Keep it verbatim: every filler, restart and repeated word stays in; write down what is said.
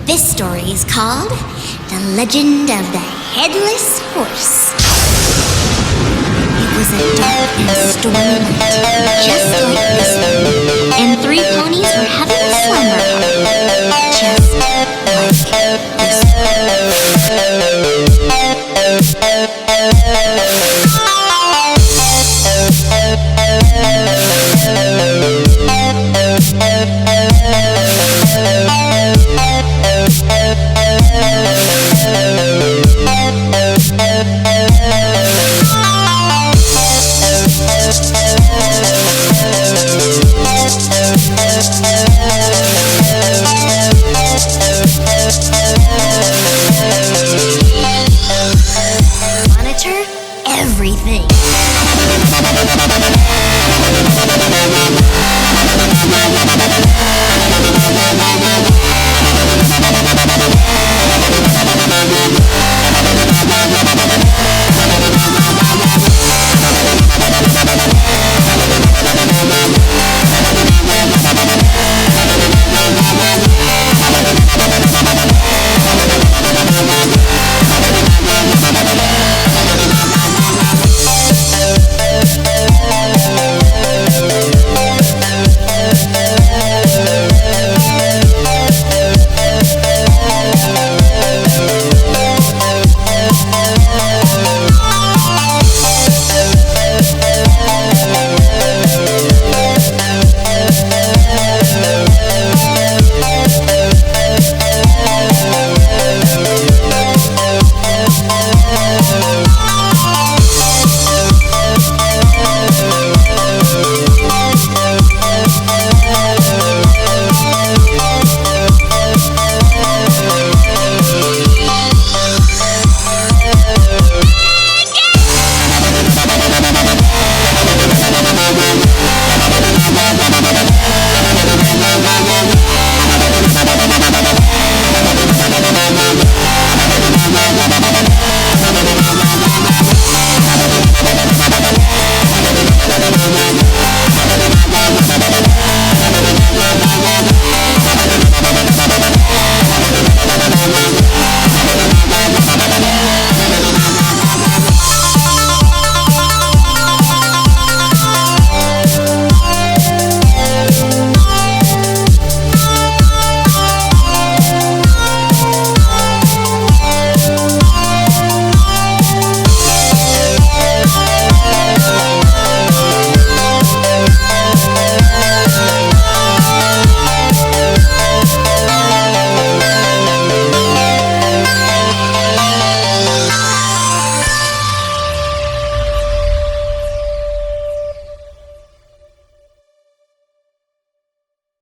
This story is called The Legend of the Headless Horse. It was a dark and stormy night, just like this one, and three ponies were having a slumber party, just like this one.